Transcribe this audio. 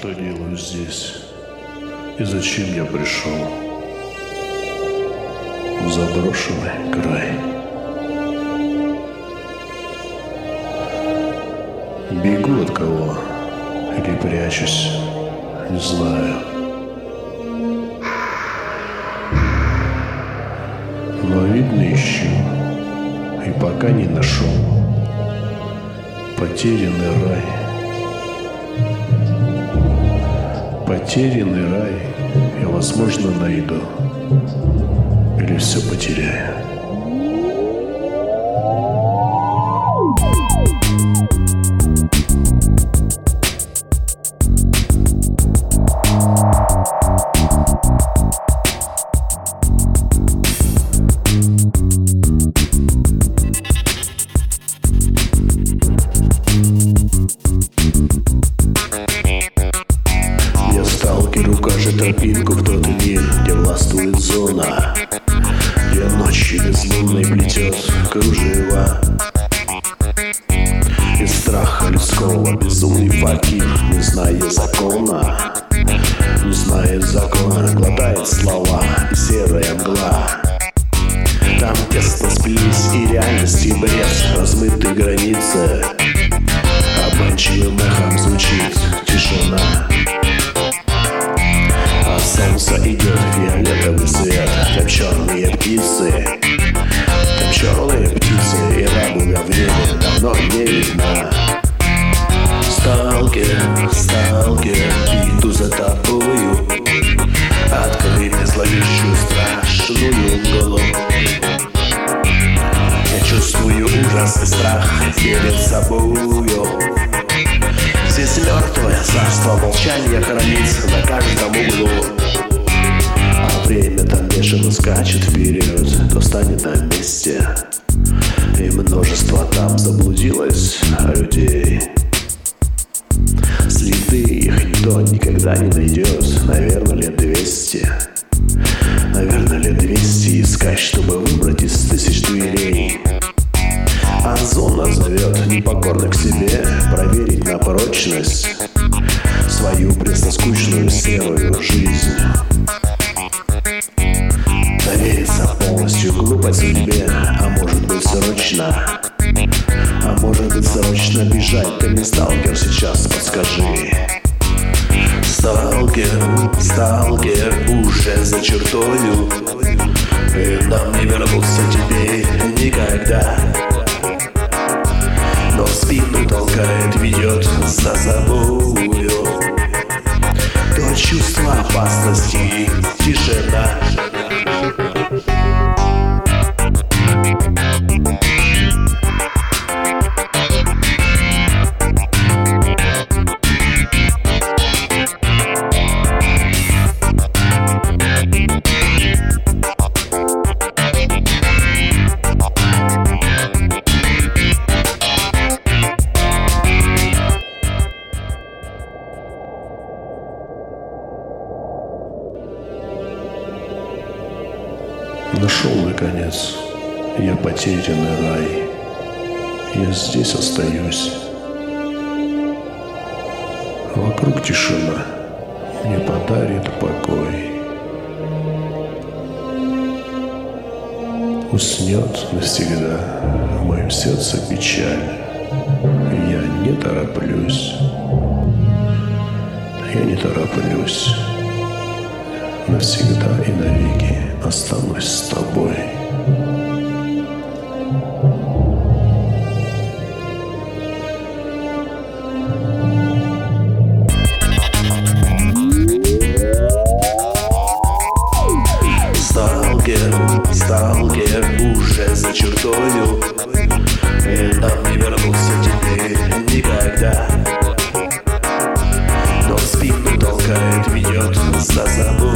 что делаю здесь и зачем я пришел в заброшенный край. Бегу от кого или прячусь, не знаю. Но видно ищу и пока не нашел потерянный рай. Потерянный рай я, возможно, найду или все потеряю. Сталкер укажет тропинку в тот мир, где властвует зона, где ночью безлунной плетет кружева. Из страха людского безумный факир, не зная закона, не знает закона, глотает слова и серая мгла. Там тесно сплелись и реальность, и бред, размыты границы. Обманчивым эхом звучит тишина. А солнце идет фиолетовый свет. Там черные птицы, и радуга в небе давно не видна. Сталкер, сталкер, иду за тобою. Открой мне зловещую страшную голову. Я чувствую ужас и страх перед собою. Здесь мертвое царство молчания хранится на каждом углу. А время там бешено скачет вперед, то станет на месте. И множество там заблудилось людей. Следы их никто никогда не найдет. Наверное, лет 200. Наверное, лет 200 искать, чтобы выбрать из тысяч дверей. А зона зовет непокорно к себе, проверить на прочность свою пресно-скучную серую жизнь. Довериться полностью глупой судьбе, а может быть срочно, а может быть срочно бежать. Ты не сталкер сейчас, подскажи. Сталкер, сталкер, уже за чертою, и нам не вернуться теперь никогда. Но спину толкает, ведет за собою то чувство опасности и тишина. Нашел, наконец, я потерянный рай. Я здесь остаюсь. Вокруг тишина мне подарит покой. Уснет навсегда в моем сердце печаль. Я не тороплюсь. Я не тороплюсь. Навсегда и навеки останусь с тобой. Сталкер, сталкер, уже за чертою, и нам не вернуться теперь никогда. Но спину толкает, ведет за собой